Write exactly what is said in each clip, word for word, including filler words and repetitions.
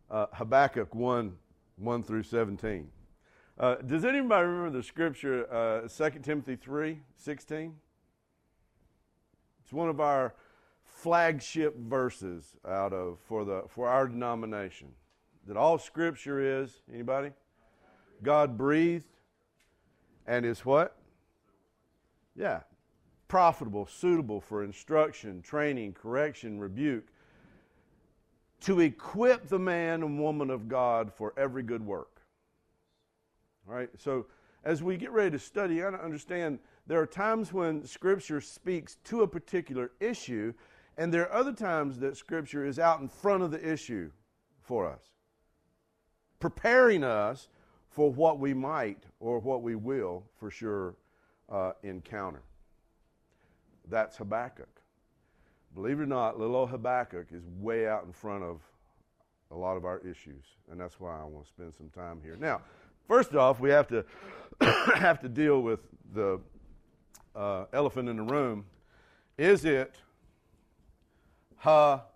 uh, Habakkuk one, one through seventeen. Uh, does anybody remember the scripture, uh, Second Timothy three, sixteen? It's one of our flagship verses out of for the for our denomination. That all scripture is, anybody? God breathed and is what? Yeah. Profitable, suitable for instruction, training, correction, rebuke, to equip the man and woman of God for every good work. All right, so as we get ready to study, you got to understand there are times when Scripture speaks to a particular issue, and there are other times that Scripture is out in front of the issue for us, preparing us for what we might or what we will for sure uh, encounter. That's Habakkuk. Believe it or not, little old Habakkuk is way out in front of a lot of our issues, and that's why I want to spend some time here. Now, first off, we have to have to deal with the uh, elephant in the room. Is it Habakkuk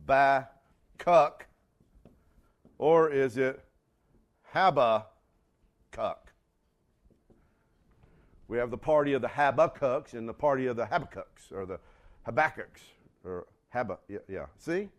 or is it Habakkuk? We have the party of the Habakkuk's and the party of the Habakkuk's, or the Habakkuk's, or Haba, yeah, yeah. See?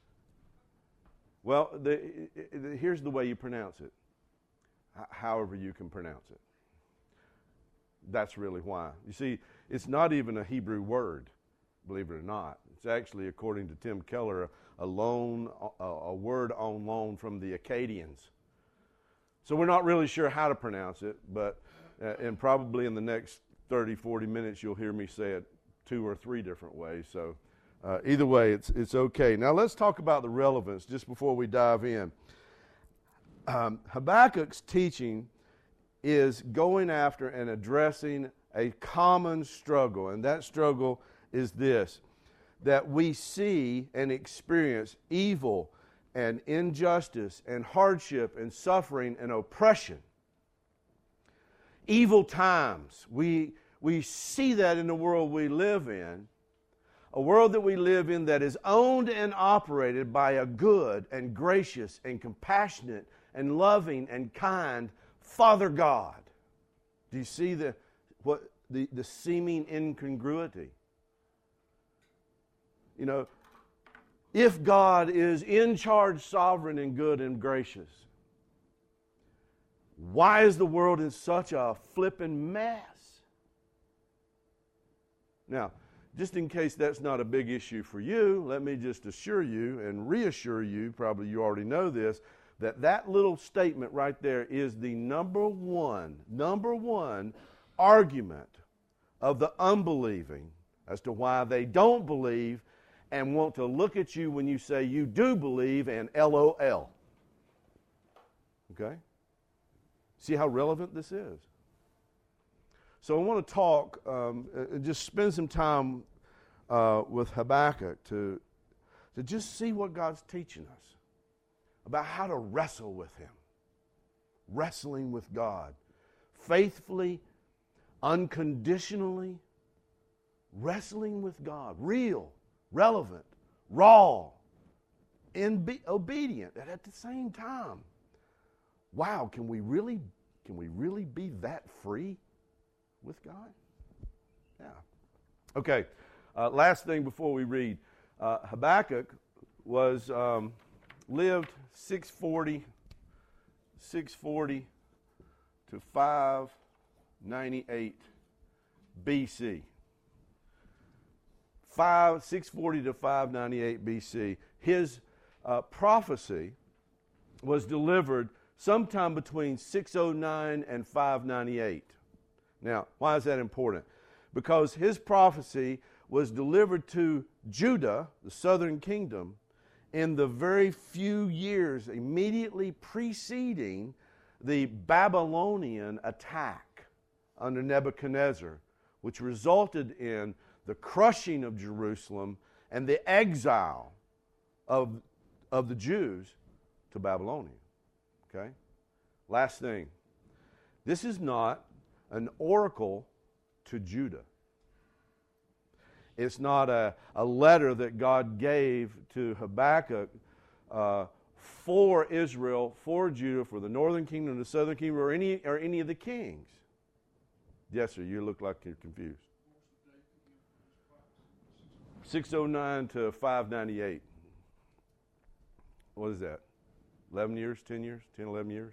Well, the, the, here's the way you pronounce it. H- however you can pronounce it. That's really why. You see, it's not even a Hebrew word, believe it or not. It's actually, according to Tim Keller, a, a loan, a, a word on loan from the Akkadians. So we're not really sure how to pronounce it, but Uh, and probably in the next thirty, forty minutes, you'll hear me say it two or three different ways. So uh, either way, it's it's okay. Now let's talk about the relevance just before we dive in. Um, Habakkuk's teaching is going after and addressing a common struggle, and that struggle is this, that we see and experience evil and injustice and hardship and suffering and oppression. Evil times. We, we see that in the world we live in, a world that we live in that is owned and operated by a good and gracious and compassionate and loving and kind Father God. Do you see the, what, the, the seeming incongruity? You know, if God is in charge, sovereign, and good and gracious, why is the world in such a flippin' mess? Now, just in case that's not a big issue for you, let me just assure you and reassure you, probably you already know this, that that little statement right there is the number one, number one argument of the unbelieving as to why they don't believe and want to look at you when you say you do believe and L O L. Okay? See how relevant this is? So I want to talk, um, uh, just spend some time uh, with Habakkuk to, to just see what God's teaching us about how to wrestle with Him. Wrestling with God. Faithfully, unconditionally, wrestling with God. Real, relevant, raw, and be obedient, and at the same time. Wow, can we really, can we really be that free with God? Yeah. Okay, uh, last thing before we read. Uh, Habakkuk was, um, lived six forty, six forty to five ninety-eight B C. Five, six forty to five ninety-eight B C. His uh, prophecy was delivered sometime between six oh nine and five ninety-eight. Now, why is that important? Because his prophecy was delivered to Judah, the southern kingdom, in the very few years immediately preceding the Babylonian attack under Nebuchadnezzar, which resulted in the crushing of Jerusalem and the exile of, of the Jews to Babylonia. Okay? Last thing. This is not an oracle to Judah. It's not a, a letter that God gave to Habakkuk uh, for Israel, for Judah, for the northern kingdom, the southern kingdom, or any or any of the kings? Yes, sir. You look like you're confused. six oh nine to five ninety-eight. What is that? eleven years, ten years, ten, eleven years?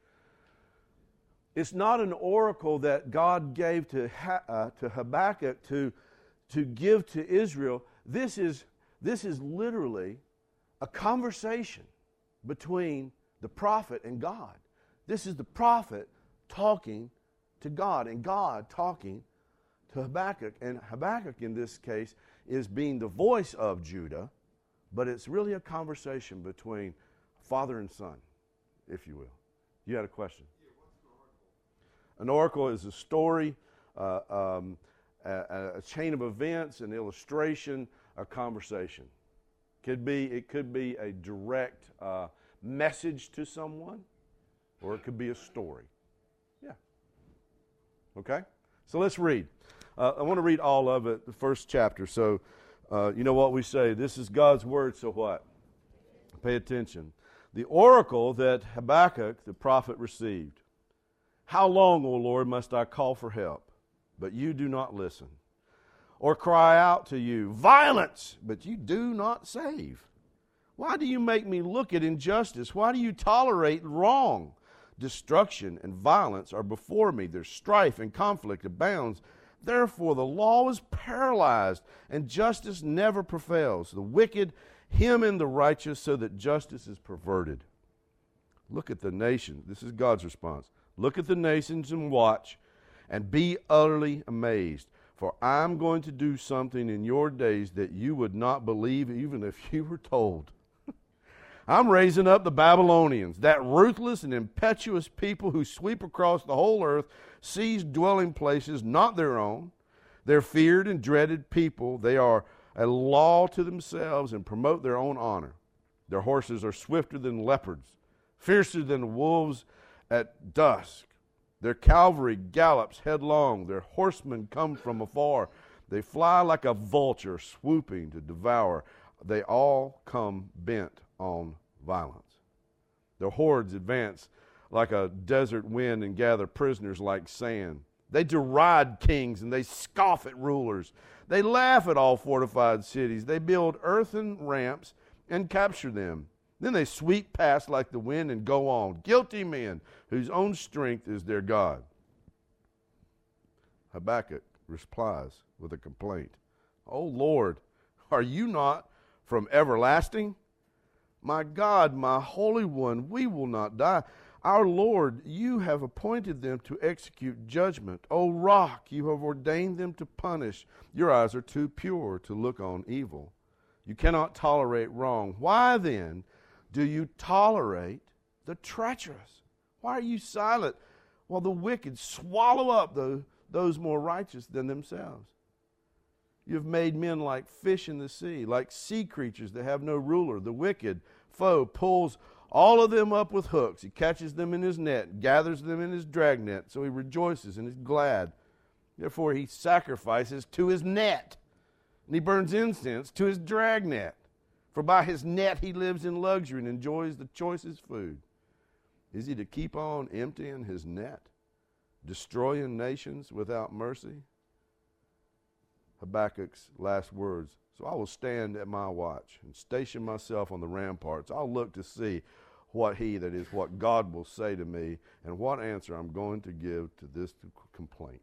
It's not an oracle that God gave to ha- uh, to Habakkuk to, to give to Israel. This is, this is literally a conversation between the prophet and God. This is the prophet talking to God and God talking to Habakkuk. And Habakkuk in this case is being the voice of Judah, but it's really a conversation between father and son, if you will. You had a question? Yeah, what's an oracle? An oracle is a story, uh, um, a, a chain of events, an illustration, a conversation. Could be it could be a direct uh, message to someone, or it could be a story. Yeah. Okay. So let's read. Uh, I want to read all of it, the first chapter. So, uh, you know what we say. This is God's word. So what? Pay attention. The oracle that Habakkuk the prophet received. How long, O Lord, must I call for help, but you do not listen? Or cry out to you, violence, but you do not save? Why do you make me look at injustice? Why do you tolerate wrong? Destruction and violence are before me. There's strife and conflict abounds. Therefore the law is paralyzed, and justice never prevails. The wicked hem in the righteous, so that justice is perverted. Look at the nation. This is God's response. Look at the nations and watch, and be utterly amazed. For I'm going to do something in your days that you would not believe even if you were told. I'm raising up the Babylonians, that ruthless and impetuous people who sweep across the whole earth, seize dwelling places not their own. They're feared and dreaded people. They are a law to themselves and promote their own honor. Their horses are swifter than leopards, fiercer than wolves at dusk. Their cavalry gallops headlong. Their horsemen come from afar. They fly like a vulture swooping to devour. They all come bent on violence. Their hordes advance like a desert wind and gather prisoners like sand. They deride kings and they scoff at rulers. They laugh at all fortified cities. They build earthen ramps and capture them. Then they sweep past like the wind and go on. Guilty men whose own strength is their God. Habakkuk replies with a complaint. O Lord, are you not from everlasting? My God, my Holy One, we will not die. Our Lord, you have appointed them to execute judgment. O Rock, you have ordained them to punish. Your eyes are too pure to look on evil. You cannot tolerate wrong. Why then do you tolerate the treacherous? Why are you silent while the wicked swallow up the, those more righteous than themselves? You have made men like fish in the sea, like sea creatures that have no ruler. The wicked foe pulls all of them up with hooks. He catches them in his net, gathers them in his dragnet, so he rejoices and is glad. Therefore he sacrifices to his net, and he burns incense to his dragnet. For by his net he lives in luxury and enjoys the choicest food. Is he to keep on emptying his net, destroying nations without mercy? Habakkuk's last words. So I will stand at my watch and station myself on the ramparts. I'll look to see what he, that is, what God will say to me and what answer I'm going to give to this complaint.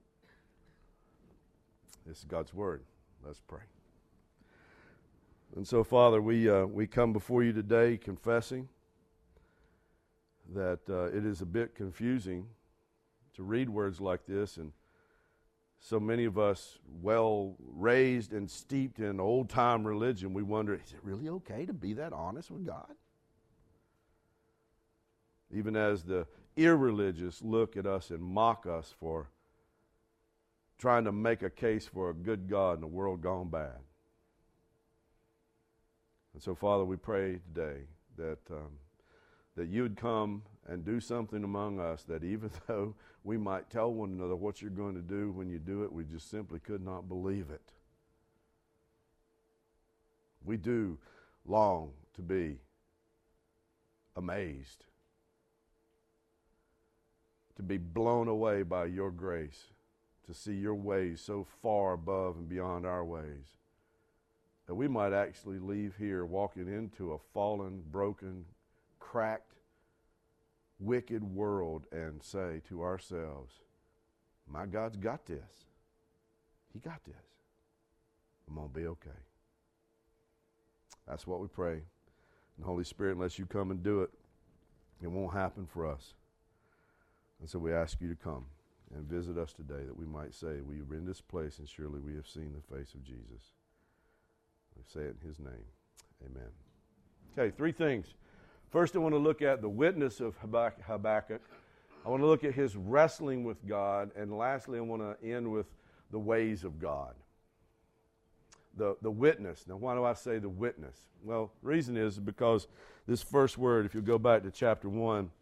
This is God's word. Let's pray. And so, Father, we uh, we come before you today confessing that uh, it is a bit confusing to read words like this, and so many of us, well raised and steeped in old-time religion, we wonder, is it really okay to be that honest with God? Even as the irreligious look at us and mock us for trying to make a case for a good God in a world gone bad. And so, Father, we pray today that um, that you would come and do something among us that even though we might tell one another what you're going to do, when you do it, we just simply could not believe it. We do long to be amazed, to be blown away by your grace, to see your ways so far above and beyond our ways, that we might actually leave here walking into a fallen, broken, cracked, wicked world and say to ourselves, my God's got this. He got this. I'm going to be okay. That's what we pray. And Holy Spirit, unless you come and do it, it won't happen for us. And so we ask you to come and visit us today, that we might say, we are in this place and surely we have seen the face of Jesus. We say it in his name. Amen. Okay, three things. First, I want to look at the witness of Habakkuk. I want to look at his wrestling with God. And lastly, I want to end with the ways of God. The, the witness. Now, why do I say the witness? Well, the reason is because this first word, if you go back to chapter one,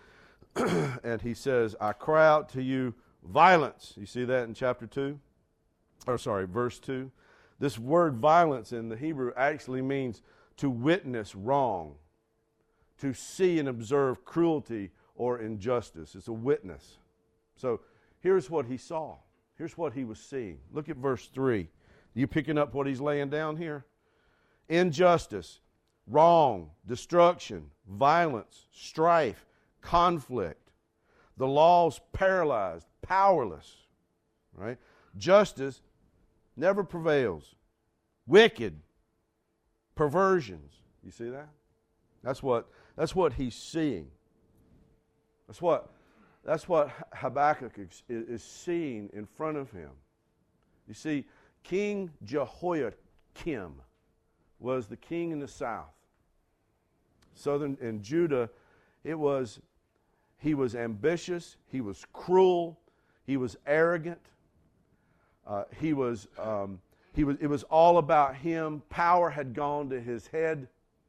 and he says, I cry out to you violence. You see that in chapter two? Or sorry, verse two. This word violence in the Hebrew actually means to witness wrong, to see and observe cruelty or injustice. It's a witness. So here's what he saw. Here's what he was seeing. Look at verse three. You picking up what he's laying down here? Injustice, wrong, destruction, violence, strife, conflict. The law's paralyzed, powerless. Right? Justice never prevails. Wicked, perversions. You see that? That's what that's what he's seeing. That's what that's what Habakkuk is, is seeing in front of him. You see, King Jehoiakim was the king in the south. Southern in Judah, it was he was ambitious, he was cruel, he was arrogant. Uh, he was um, he was it was all about him. Power had gone to his head.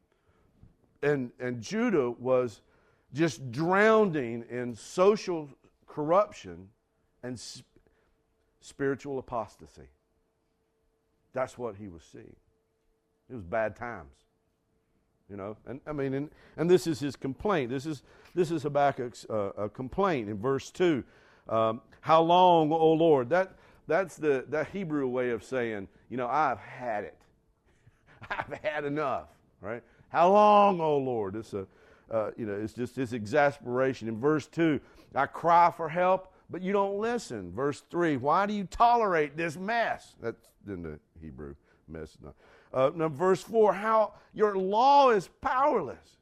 And and Judah was just drowning in social corruption and sp- spiritual apostasy. That's what he was seeing. It was bad times, you know. And I mean, and, and this is his complaint. This is this is Habakkuk's uh, a complaint in verse two. Um, How long, O Lord? That that's the that Hebrew way of saying, you know, I've had it. I've had enough, right? How long, O Lord? It's a, uh, you know, it's just this exasperation. In verse two, I cry for help, but you don't listen. Verse three, why do you tolerate this mess? That's in the Hebrew mess. No. Uh, now, verse four, how your law is powerless.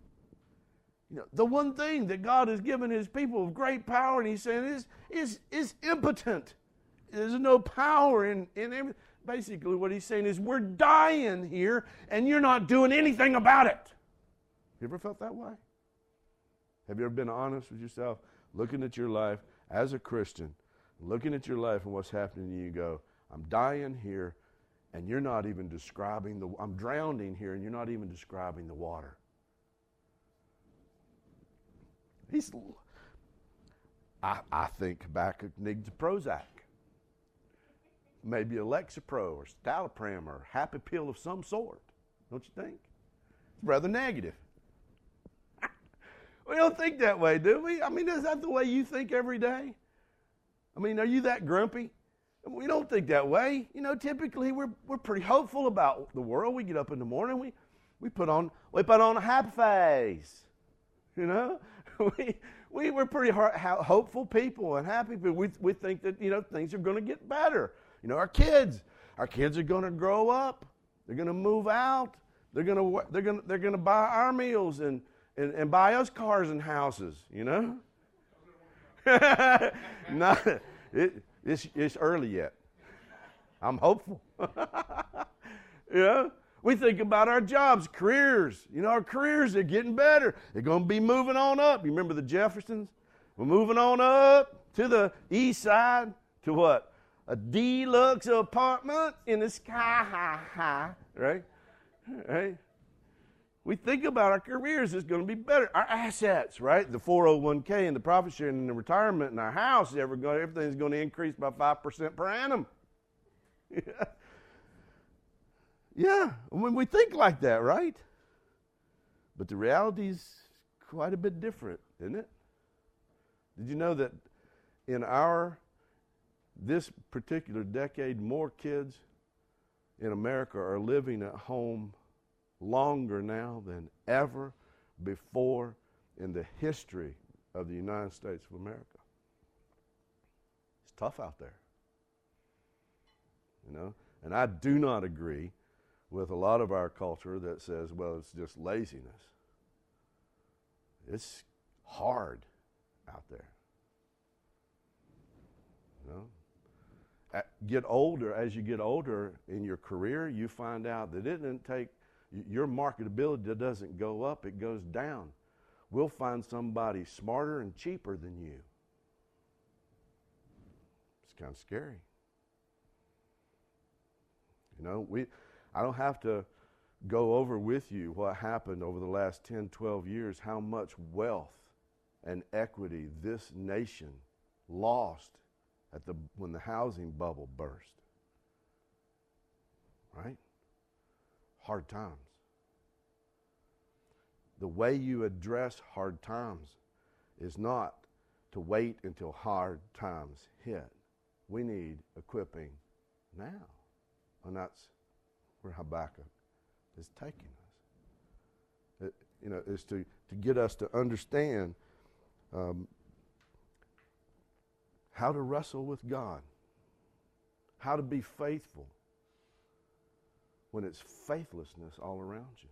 You know, the one thing that God has given his people of great power, and he's saying is is is impotent. There's no power in in everything. Basically, what he's saying is, we're dying here, and you're not doing anything about it. You ever felt that way? Have you ever been honest with yourself, looking at your life as a Christian, looking at your life and what's happening to you, you go, I'm dying here, and you're not even describing the, I'm drowning here, and you're not even describing the water. He's, I, I think Habakkuk needs a Prozac. Maybe a Lexapro or Stalopram or Happy Pill of some sort. Don't you think? It's rather negative. We don't think that way, do we? I mean, is that the way you think every day? I mean, are you that grumpy? We don't think that way. You know, typically we're we're pretty hopeful about the world. We get up in the morning, we we put on we put on a happy face. You know, we we we're pretty hopeful people and happy people. We we think that, you know, things are going to get better. You know, our kids, our kids are going to grow up. They're going to move out. They're going to they're going to they're going to buy our meals and, and, and buy us cars and houses. You know, not it, it's it's early yet. I'm hopeful. You know, we think about our jobs, careers. You know, our careers are getting better. They're going to be moving on up. You remember the Jeffersons? We're moving on up to the east side to what? A deluxe apartment in the sky, right? Right? We think about our careers, it's going to be better. Our assets, right? The four oh one k and the profit sharing and the retirement and our house, everything's going to increase by five percent per annum. Yeah. Yeah, when we think like that, right? But the reality is quite a bit different, isn't it? Did you know that in our, this particular decade, more kids in America are living at home longer now than ever before in the history of the United States of America? It's tough out there. You know, and I do not agree with a lot of our culture that says, well, it's just laziness. It's hard out there. You know, At, get older, as you get older in your career, you find out that it doesn't take, your marketability doesn't go up, it goes down. We'll find somebody smarter and cheaper than you. It's kind of scary. You know, we, I don't have to go over with you what happened over the last ten, twelve years, how much wealth and equity this nation lost at the when the housing bubble burst. Right? Hard times. The way you address hard times is not to wait until hard times hit. We need equipping now. And that's where Habakkuk is taking us. It, you know, is to, to get us to understand um, how to wrestle with God, how to be faithful when it's faithlessness all around you.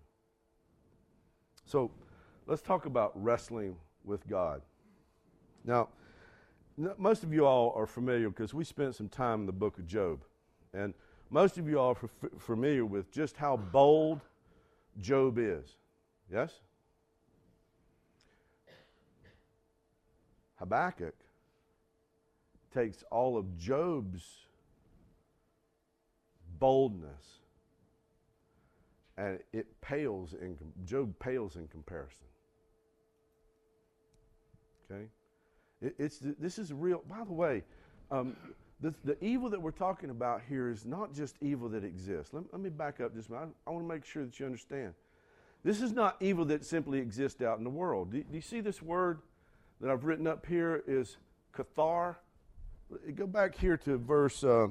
So let's talk about wrestling with God. Now, n- most of you all are familiar because we spent some time in the book of Job. And most of you all are f- familiar with just how bold Job is. Yes? Habakkuk takes all of Job's boldness and it pales in, Job pales in comparison. Okay? It, it's, this is real. By the way, um, The, the evil that we're talking about here is not just evil that exists. Let, let me back up just a minute. I, I want to make sure that you understand. This is not evil that simply exists out in the world. Do, do you see this word that I've written up here is kathar? Go back here to verse uh,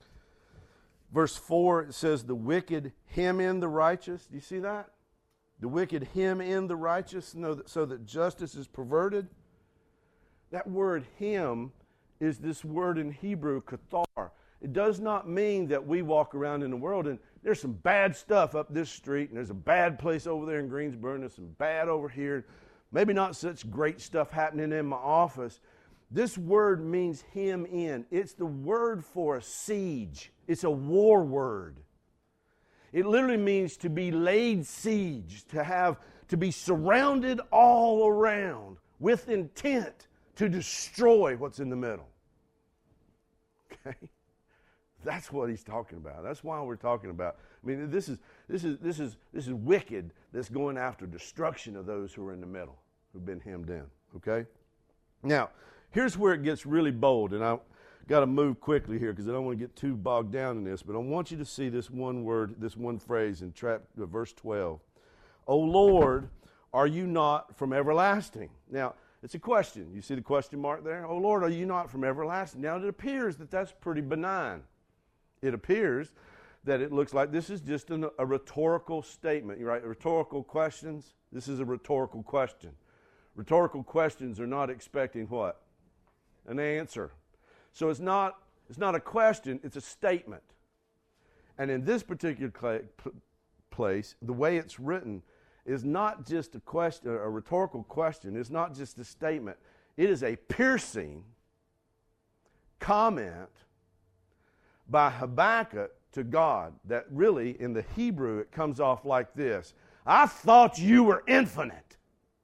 verse four. It says, the wicked hem in the righteous. Do you see that? The wicked hem in the righteous so that justice is perverted. That word hem is this word in Hebrew, kathar. It does not mean that we walk around in the world and there's some bad stuff up this street and there's a bad place over there in Greensboro and there's some bad over here. Maybe not such great stuff happening in my office. This word means hem in. It's the word for a siege. It's a war word. It literally means to be laid siege, to have, to be surrounded all around with intent to destroy what's in the middle. Okay? That's what he's talking about. That's why we're talking about. I mean, this is this is this is this is wicked that's going after destruction of those who are in the middle, who've been hemmed in. Okay? Now, here's where it gets really bold, and I've got to move quickly here because I don't want to get too bogged down in this, but I want you to see this one word, this one phrase in tra- verse twelve. O Lord, are you not from everlasting? Now, it's a question. You see the question mark there? Oh, Lord, are you not from everlasting? Now, it appears that that's pretty benign. It appears that it looks like this is just an, a rhetorical statement. You right? Rhetorical questions. This is a rhetorical question. Rhetorical questions are not expecting what? An answer. So it's not, it's not a question, it's a statement. And in this particular cl- p- place, the way it's written is not just a question, a rhetorical question. It's not just a statement. It is a piercing comment by Habakkuk to God that really, in the Hebrew, it comes off like this. I thought you were infinite.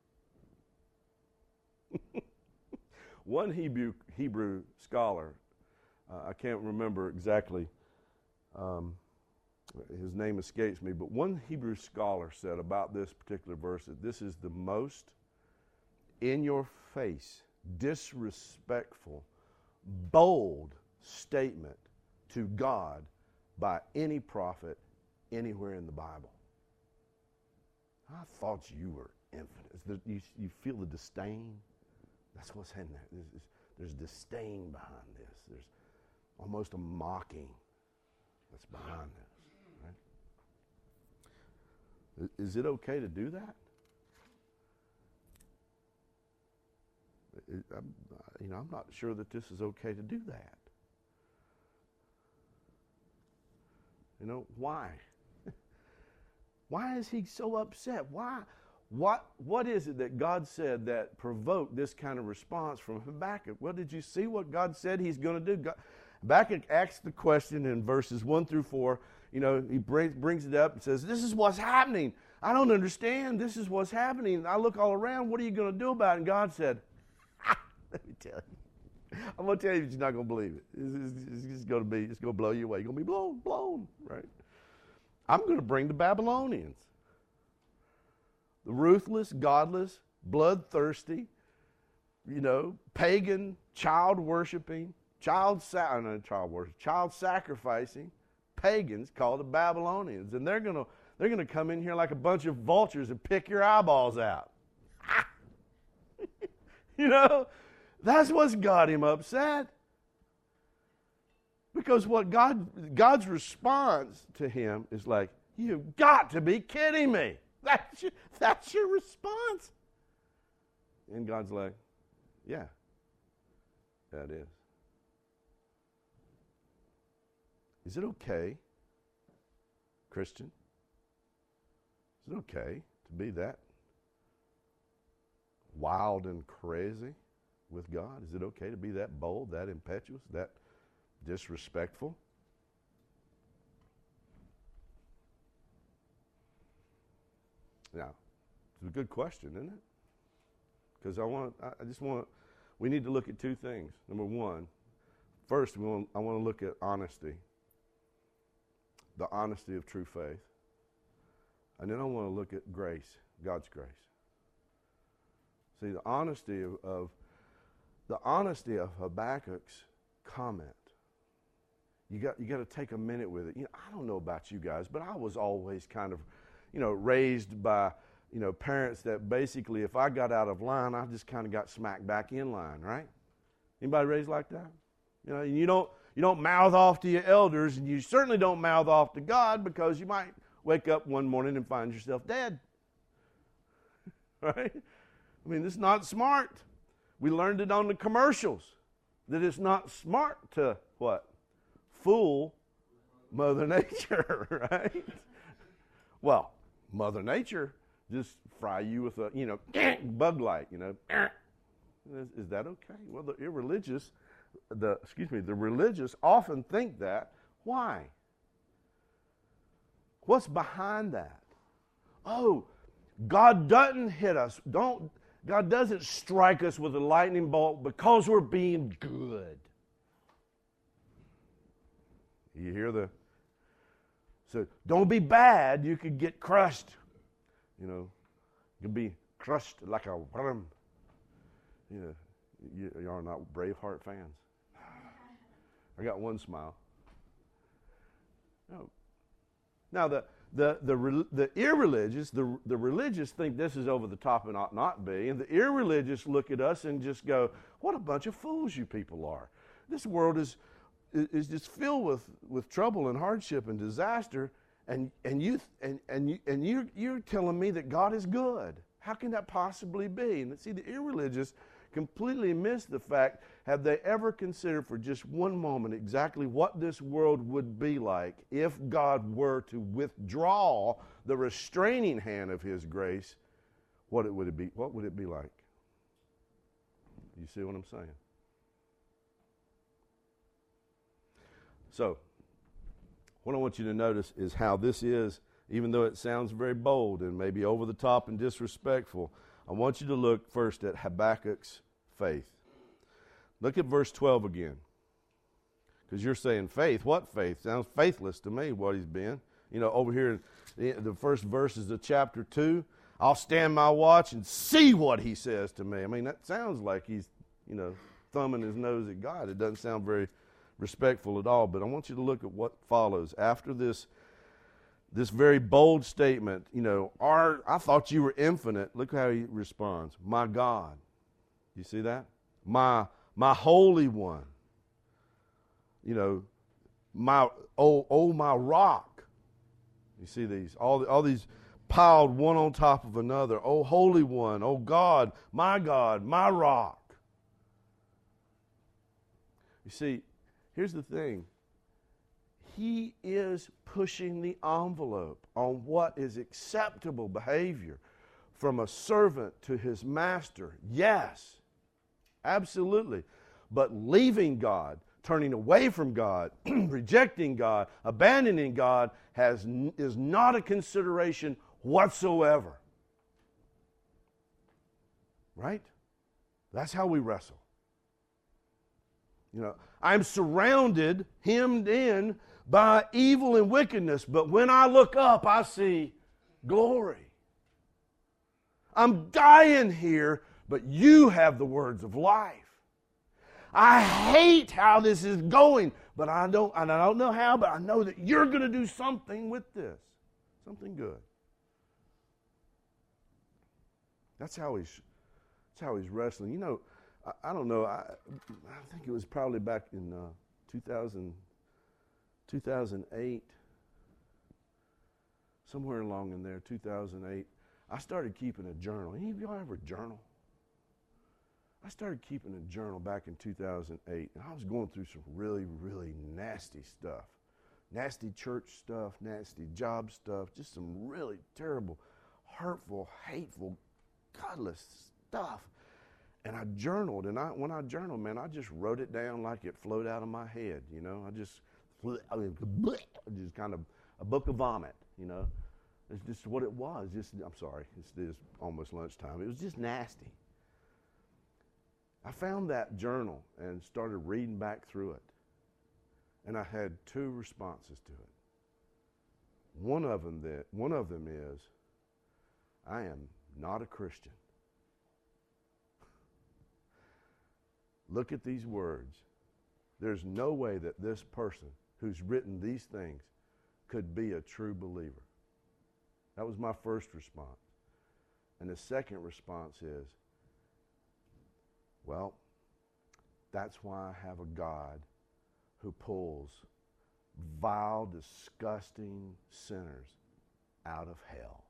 One Hebrew, Hebrew scholar, uh, I can't remember exactly, um, his name escapes me, but one Hebrew scholar said about this particular verse that this is the most in-your-face, disrespectful, bold statement to God by any prophet anywhere in the Bible. I thought you were infinite. There, you, you feel the disdain? That's what's in there. There's, there's disdain behind this. There's almost a mocking that's behind this. Right? Is it okay to do that? It, I'm, you know, I'm not sure that this is okay to do that. You know, why? Why is he so upset? Why? What, what is it that God said that provoked this kind of response from Habakkuk? Well, did you see what God said he's going to do? God, Habakkuk asks the question in verses one through four. You know, he brings, brings it up and says, this is what's happening. I don't understand. This is what's happening. I look all around. What are you going to do about it? And God said, ah, let me tell you. I'm going to tell you, but you're not going to believe it. It's, it's, it's going to be, it's going to blow you away. You're going to be blown, blown, right? I'm going to bring the Babylonians. The ruthless, godless, bloodthirsty, you know, pagan, child-worshiping, child, sa- no, child worship, child-sacrificing pagans called the Babylonians. And they're going to they're going to come in here like a bunch of vultures and pick your eyeballs out. You know, that's what's got him upset. Because what God God's response to him is like, you've got to be kidding me. That's your, that's your response. And God's like, yeah, that is. Is it okay, Christian? Is it okay to be that wild and crazy with God? Is it okay to be that bold, that impetuous, that disrespectful? Now, it's a good question, isn't it? Because I want, I just want, we need to look at two things. Number one, first, we want, I want to look at honesty, the honesty of true faith, and then I want to look at grace, God's grace. See, the honesty of, of the honesty of Habakkuk's comment. You got, you got to take a minute with it. You know, I don't know about you guys, but I was always kind of, you know, raised by, you know, parents that basically if I got out of line, I just kind of got smacked back in line, right? Anybody raised like that? You know, and you don't you don't mouth off to your elders, and you certainly don't mouth off to God because you might wake up one morning and find yourself dead. Right? I mean, this is not smart. We learned it on the commercials that it's not smart to what? Fool Mother Nature, right? Well, Mother Nature just fry you with a, you know, bug light, you know. Is, is that okay? Well, the irreligious, the excuse me, the religious often think that. Why? What's behind that? Oh, God doesn't hit us. Don't God doesn't strike us with a lightning bolt because we're being good. You hear the So don't be bad. You could get crushed. You know, you could be crushed like a worm. You know, you, you are not Braveheart fans. I got one smile. No. Now the the the the irreligious, the the religious think this is over the top and ought not be, and the irreligious look at us and just go, "What a bunch of fools you people are! This world is." is just filled with, with trouble and hardship and disaster, and and you and and you and you you're telling me that God is good. How can that possibly be? And see, the irreligious completely miss the fact. Have they ever considered for just one moment exactly what this world would be like if God were to withdraw the restraining hand of His grace? What it would it be? What would it be like? You see what I'm saying? So, what I want you to notice is how this is, even though it sounds very bold and maybe over the top and disrespectful, I want you to look first at Habakkuk's faith. Look at verse twelve again. Because you're saying faith. What faith? Sounds faithless to me, what he's been. You know, over here in the first verses of chapter two, I'll stand my watch and see what he says to me. I mean, that sounds like he's, you know, thumbing his nose at God. It doesn't sound very respectful at all, but I want you to look at what follows. After this this very bold statement, you know, our, I thought you were infinite. Look how he responds. My God. You see that? My, my Holy One. You know, my, oh, oh, my rock. You see these, all, all these piled one on top of another. Oh, Holy One. Oh, God, my God, my rock. You see, here's the thing. He is pushing the envelope on what is acceptable behavior from a servant to his master. Yes, absolutely. But leaving God, turning away from God, rejecting God, abandoning God has, is not a consideration whatsoever. Right? That's how we wrestle. You know, I'm surrounded, hemmed in by evil and wickedness, but when I look up, I see glory. I'm dying here, but you have the words of life. I hate how this is going, but I don't, and I don't know how, but I know that you're going to do something with this, something good. That's how he's, that's how he's wrestling. You know, I, I don't know. I, I think it was probably back in uh, two thousand. two thousand eight, somewhere along in there, two thousand eight, I started keeping a journal. Any of y'all ever journal? I started keeping a journal back in two thousand eight, and I was going through some really, really nasty stuff. Nasty church stuff, nasty job stuff, just some really terrible, hurtful, hateful, godless stuff. And I journaled, and I, when I journaled, man, I just wrote it down like it flowed out of my head, you know. I just... I mean, just kind of a book of vomit, you know. It's just what it was. Just, I'm sorry, it's, it's almost lunchtime. It was just nasty. I found that journal and started reading back through it. And I had two responses to it. One of them that one of them is, I am not a Christian. Look at these words. There's no way that this person who's written these things could be a true believer. That was my first response. And the second response is, well, that's why I have a God who pulls vile, disgusting sinners out of hell.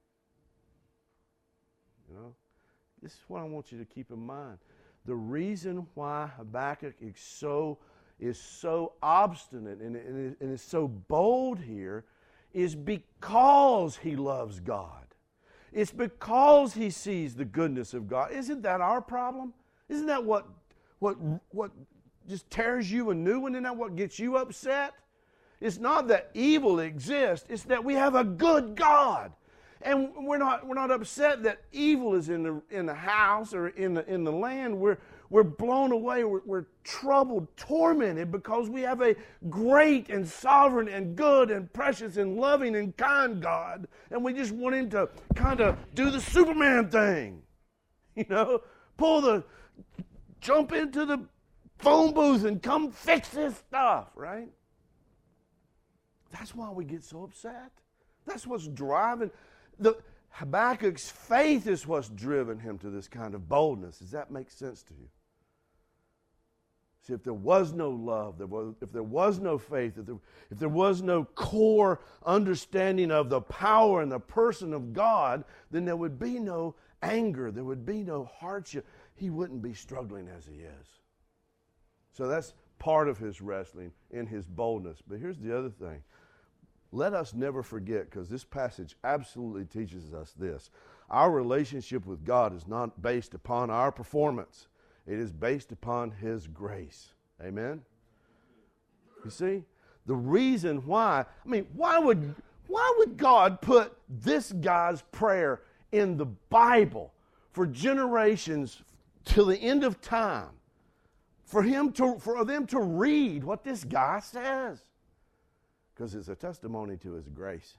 You know, this is what I want you to keep in mind. The reason why Habakkuk is so is so obstinate and, and, and is so bold here is because he loves God. It's because he sees the goodness of God. Isn't that our problem? Isn't that what what what just tears you a new one? Isn't that what gets you upset? It's not that evil exists, it's that we have a good God. And we're not we're not upset that evil is in the in the house or in the in the land. We're we're blown away. We're, we're troubled, tormented because we have a great and sovereign and good and precious and loving and kind God, and we just want Him to kind of do the Superman thing, you know, pull the jump into the phone booth and come fix this stuff, right? That's why we get so upset. That's what's driving. The Habakkuk's faith is what's driven him to this kind of boldness. Does that make sense to you? See, if there was no love, there was, if there was no faith, if there, if there was no core understanding of the power and the person of God, then there would be no anger. There would be no hardship. He wouldn't be struggling as he is. So that's part of his wrestling in his boldness. But here's the other thing. Let us never forget, because this passage absolutely teaches us this. Our relationship with God is not based upon our performance. It is based upon His grace. Amen? You see? The reason why, I mean, why would, why would God put this guy's prayer in the Bible for generations till the end of time? For him to, for them to read what this guy says. Because it's a testimony to His grace.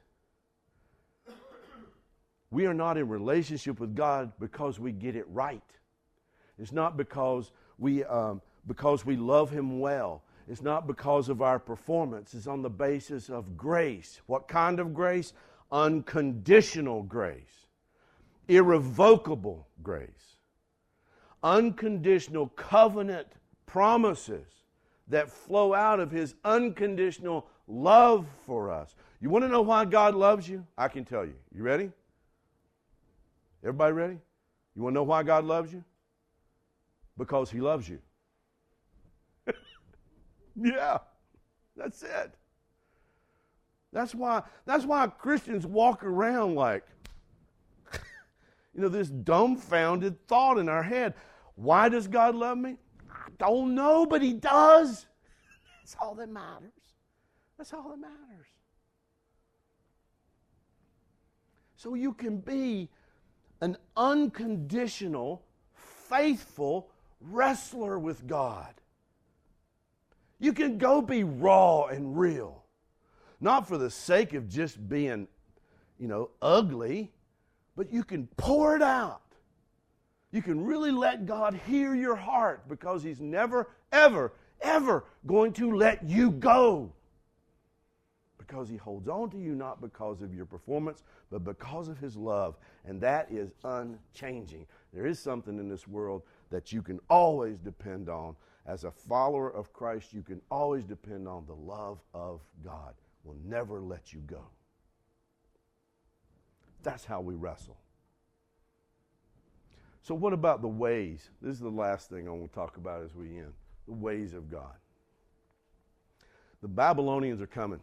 We are not in relationship with God because we get it right. It's not because we um, because we love Him well. It's not because of our performance. It's on the basis of grace. What kind of grace? Unconditional grace. Irrevocable grace. Unconditional covenant promises that flow out of His unconditional love for us. You want to know why God loves you? I can tell you. You ready? Everybody ready? You want to know why God loves you? Because He loves you. Yeah, that's it. That's why, that's why Christians walk around like, you know, this dumbfounded thought in our head. Why does God love me? I don't know, but He does. That's all that matters. That's all that matters. So you can be an unconditional, faithful wrestler with God. You can go be raw and real. Not for the sake of just being, you know, ugly, but you can pour it out. You can really let God hear your heart because He's never, ever, ever going to let you go. Because He holds on to you not because of your performance, but because of His love. And that is unchanging. There is something in this world that you can always depend on. As a follower of Christ, you can always depend on the love of God. Will never let you go. That's how we wrestle. So what about the ways? This is the last thing I want to talk about as we end. The ways of God. The Babylonians are coming.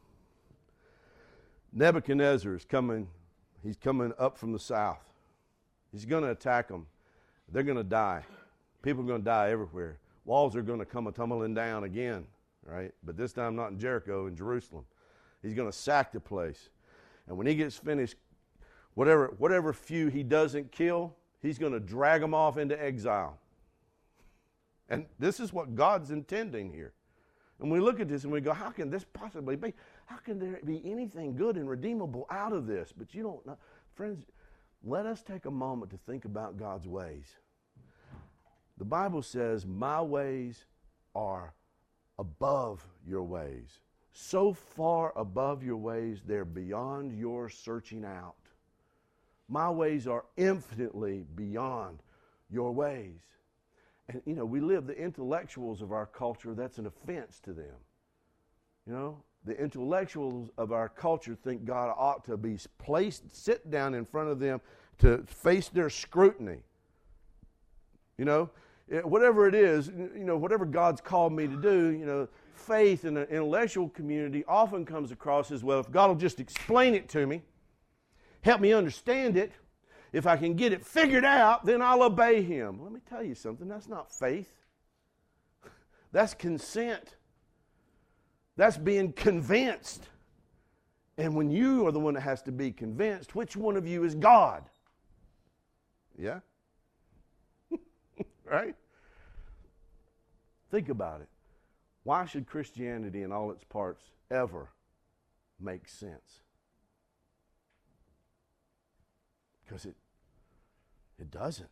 Nebuchadnezzar is coming. He's coming up from the south. He's going to attack them. They're going to die. People are going to die everywhere. Walls are going to come a-tumbling down again, right? But this time not in Jericho, in Jerusalem. He's going to sack the place. And when he gets finished, whatever, whatever few he doesn't kill, he's going to drag them off into exile. And this is what God's intending here. And we look at this and we go, how can this possibly be? How can there be anything good and redeemable out of this? But you don't know. Friends, let us take a moment to think about God's ways. The Bible says, my ways are above your ways. So far above your ways, they're beyond your searching out. My ways are infinitely beyond your ways. And, you know, we live the intellectuals of our culture, that's an offense to them. You know, the intellectuals of our culture think God ought to be placed, sit down in front of them to face their scrutiny. You know, whatever it is, you know, whatever God's called me to do, you know, faith in an intellectual community often comes across as, well, if God will just explain it to me, help me understand it, if I can get it figured out, then I'll obey Him. Let me tell you something, that's not faith. That's consent. That's being convinced. And when you are the one that has to be convinced, which one of you is God? Yeah? Right? Think about it. Why should Christianity in all its parts ever make sense? Because it, it doesn't.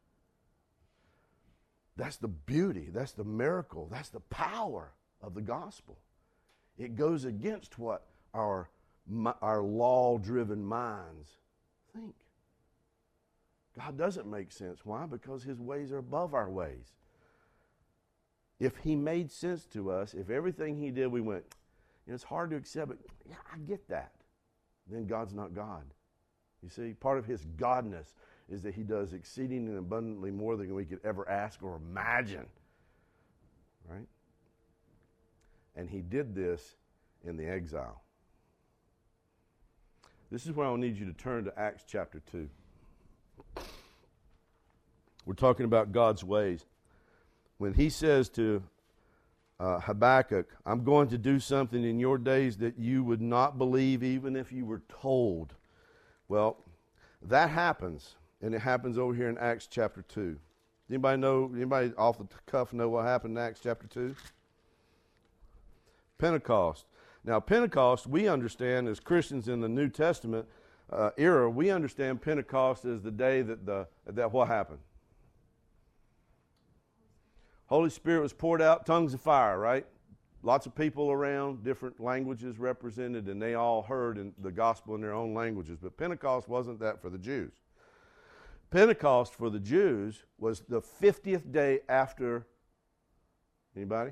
That's the beauty, that's the miracle, that's the power of the gospel. It goes against what our, our law-driven minds think. God doesn't make sense. Why? Because His ways are above our ways. If He made sense to us, if everything He did, we went, you know, it's hard to accept, but yeah, I get that. Then God's not God. You see, part of His godness is that He does exceeding and abundantly more than we could ever ask or imagine. Right? And He did this in the exile. This is where I'll need you to turn to Acts chapter two. We're talking about God's ways. When He says to uh, Habakkuk, I'm going to do something in your days that you would not believe even if you were told. Well, that happens, and it happens over here in Acts chapter two. Anybody know, anybody off the cuff know what happened in Acts chapter two? Pentecost. Now, Pentecost, we understand as Christians in the New Testament uh, era, we understand Pentecost as the day that the that what happened? Holy Spirit was poured out, tongues of fire, right? lots of people around, different languages represented, and they all heard in the gospel in their own languages. But Pentecost wasn't that for the Jews. Pentecost for the Jews was the fiftieth day after, anybody?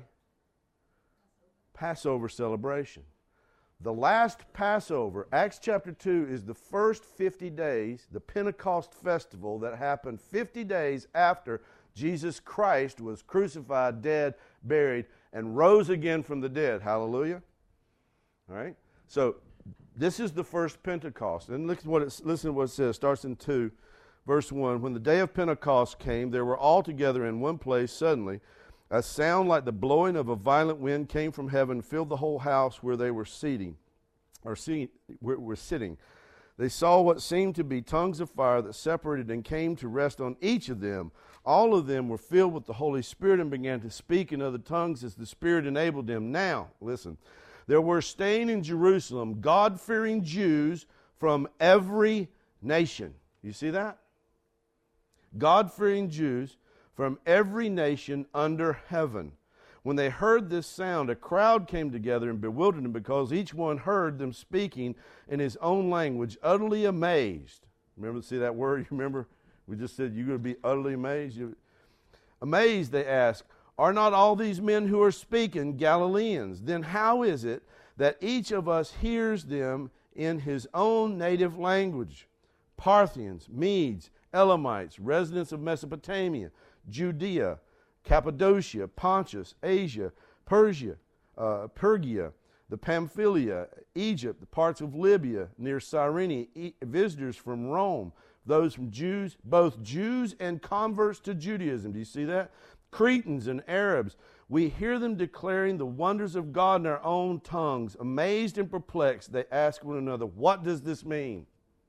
Passover celebration. The last Passover, Acts chapter two, is the first fifty days, the Pentecost festival that happened fifty days after Jesus Christ was crucified, dead, buried, and rose again from the dead. Hallelujah. All right? So this is the first Pentecost. And look at what it, listen to what it says. It starts in two, verse one. When the day of Pentecost came, they were all together in one place. Suddenly, a sound like the blowing of a violent wind came from heaven, filled the whole house where they were seating, or see, were, were sitting. They saw what seemed to be tongues of fire that separated and came to rest on each of them. All of them were filled with the Holy Spirit and began to speak in other tongues as the Spirit enabled them. Now, listen, there were staying in Jerusalem God-fearing Jews from every nation. You see that? God-fearing Jews from every nation under heaven. When they heard this sound, a crowd came together and bewildered them because each one heard them speaking in his own language, utterly amazed. Remember, see that word? You remember? We just said you're going to be utterly amazed. You, amazed, they asked, are not all these men who are speaking Galileans? Then how is it that each of us hears them in his own native language? Parthians, Medes, Elamites, residents of Mesopotamia, Judea, Cappadocia, Pontus, Asia, Persia, uh, Pergia, the Pamphylia, Egypt, the parts of Libya near Cyrene, e- visitors from Rome, those from Jews, both Jews and converts to Judaism. Do you see that? Cretans and Arabs. We hear them declaring the wonders of God in their own tongues. Amazed and perplexed, they ask one another, what does this mean?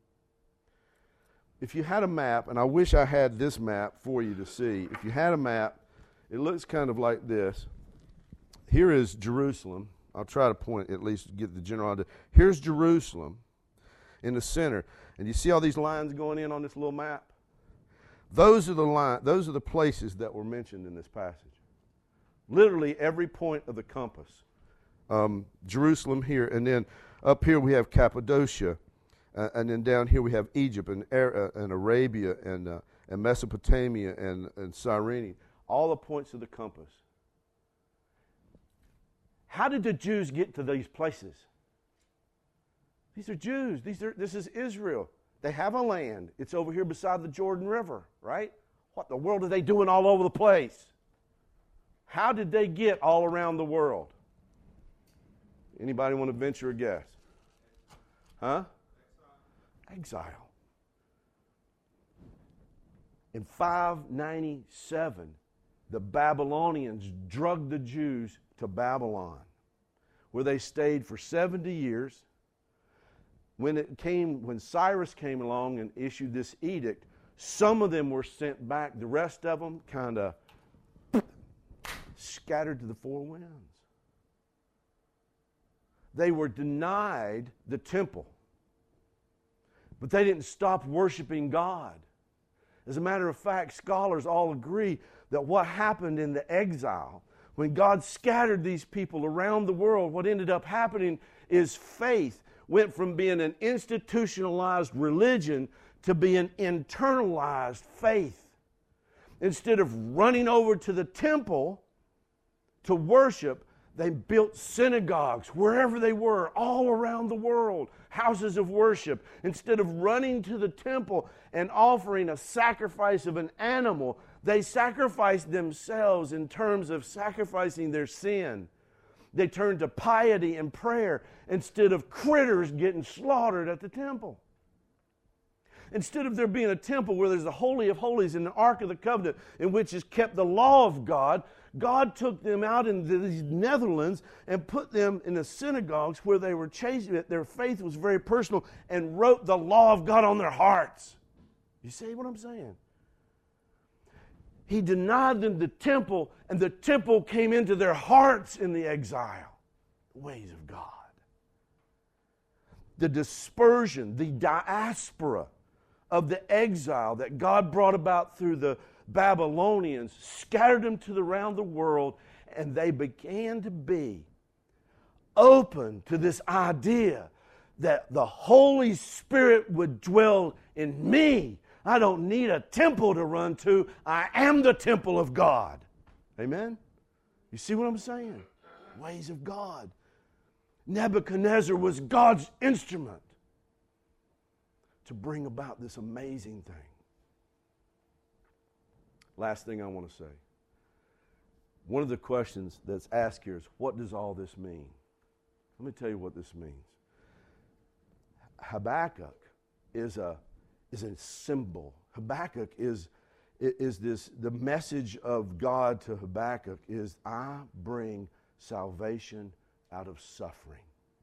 If you had a map, and I wish I had this map for you to see. If you had a map, it looks kind of like this. Here is Jerusalem. I'll try to point, at least get the general idea. Here's Jerusalem in the center. And you see all these lines going in on this little map? Those are the line, those are the places that were mentioned in this passage. Literally every point of the compass. Um, Jerusalem here, and then up here we have Cappadocia. Uh, and then down here we have Egypt and, uh, and Arabia and, uh, and Mesopotamia and, and Cyrene. All the points of the compass. How did the Jews get to these places? These are Jews. These are, this is Israel. They have a land. It's over here beside the Jordan River, right? What in the world are they doing all over the place? How did they get all around the world? Anybody want to venture a guess? Huh? Exile. In five ninety-seven, the Babylonians drugged the Jews to Babylon, where they stayed for seventy years. When it came, when Cyrus came along and issued this edict, some of them were sent back. The rest of them kind of scattered to the four winds. They were denied the temple. But they didn't stop worshiping God. As a matter of fact, scholars all agree that what happened in the exile, when God scattered these people around the world, what ended up happening is faith went from being an institutionalized religion to being internalized faith. Instead of running over to the temple to worship, they built synagogues wherever they were, all around the world, houses of worship. Instead of running to the temple and offering a sacrifice of an animal, they sacrificed themselves in terms of sacrificing their sin. They turned to piety and prayer instead of critters getting slaughtered at the temple. Instead of there being a temple where there's the Holy of Holies and the Ark of the Covenant in which is kept the law of God, God took them out in the Netherlands and put them in the synagogues where they were chasing it. Their faith was very personal and wrote the law of God on their hearts. You see what I'm saying? He denied them the temple, and the temple came into their hearts in the exile. The ways of God. The dispersion, the diaspora of the exile that God brought about through the Babylonians scattered them to the, around the world, And they began to be open to this idea that the Holy Spirit would dwell in me. I don't need a temple to run to. I am the temple of God. Amen? You see what I'm saying? Ways of God. Nebuchadnezzar was God's instrument to bring about this amazing thing. Last thing I want to say. One of the questions that's asked here is, what does all this mean? Let me tell you what this means. Habakkuk is a, is a symbol. Habakkuk is, is this, the message of God to Habakkuk is, I bring salvation out of suffering.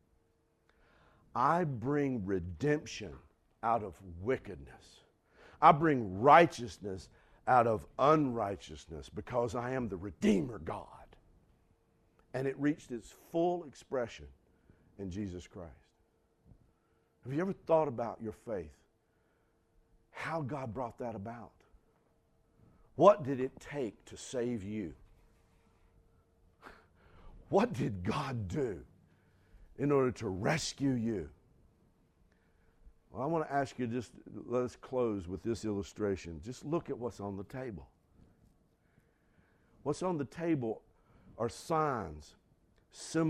I bring redemption out of wickedness. I bring righteousness out of unrighteousness because I am the Redeemer God. And it reached its full expression in Jesus Christ. Have you ever thought about your faith? How God brought that about? What did it take to save you? What did God do in order to rescue you? Well, I want to ask you, just let us close with this illustration. Just look at what's on the table. What's on the table are signs, symbols,